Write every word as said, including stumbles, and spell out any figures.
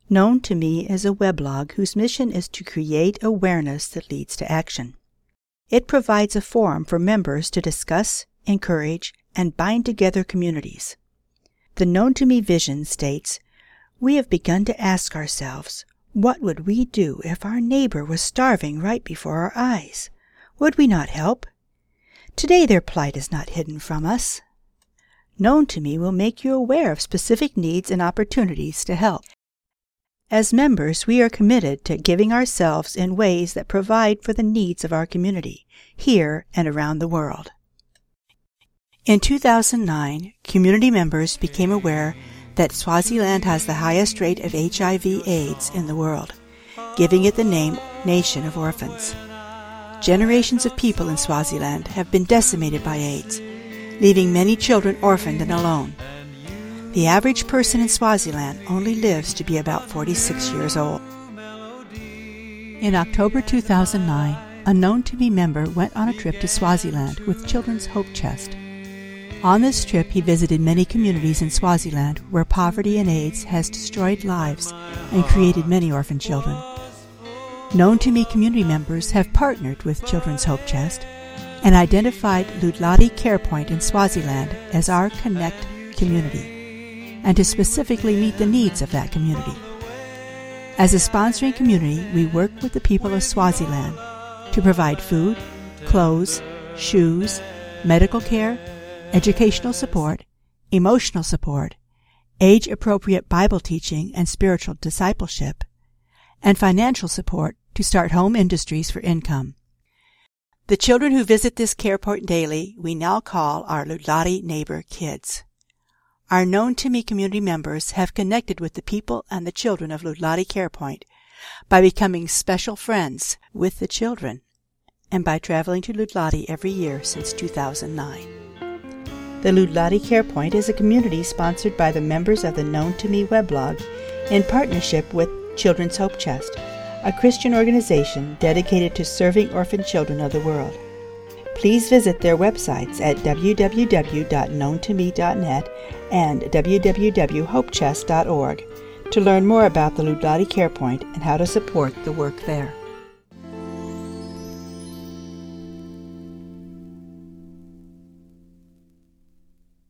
Known to Me is a weblog whose mission is to create awareness that leads to action. It provides a forum for members to discuss, encourage, and bind together communities. The Known to Me vision states, "We have begun to ask ourselves, what would we do if our neighbor was starving right before our eyes? Would we not help? Today their plight is not hidden from us." Known to Me will make you aware of specific needs and opportunities to help. As members, we are committed to giving ourselves in ways that provide for the needs of our community, here and around the world. In two thousand nine, community members became aware that Swaziland has the highest rate of H I V AIDS in the world, giving it the name Nation of Orphans. Generations of people in Swaziland have been decimated by AIDS, leaving many children orphaned and alone. The average person in Swaziland only lives to be about forty-six years old. In October two thousand nine, a Known to Me member went on a trip to Swaziland with Children's Hope Chest. On this trip, he visited many communities in Swaziland where poverty and AIDS has destroyed lives and created many orphan children. Known to Me community members have partnered with Children's Hope Chest and identified Ludlati Care Point in Swaziland as our Connect community, and to specifically meet the needs of that community. As a sponsoring community, we work with the people of Swaziland to provide food, clothes, shoes, medical care, educational support, emotional support, age-appropriate Bible teaching and spiritual discipleship, and financial support to start home industries for income. The children who visit this care point daily we now call our Ludlati Neighbor Kids. Our Known to Me community members have connected with the people and the children of Ludlati Care Point by becoming special friends with the children and by traveling to Ludlati every year since two thousand nine. The Ludlati Care Point is a community sponsored by the members of the Known to Me weblog in partnership with Children's Hope Chest, a Christian organization dedicated to serving orphan children of the world. Please visit their websites at w w w dot known to me dot net and w w w dot hope chest dot org to learn more about the Ludlati Care Point and how to support the work there.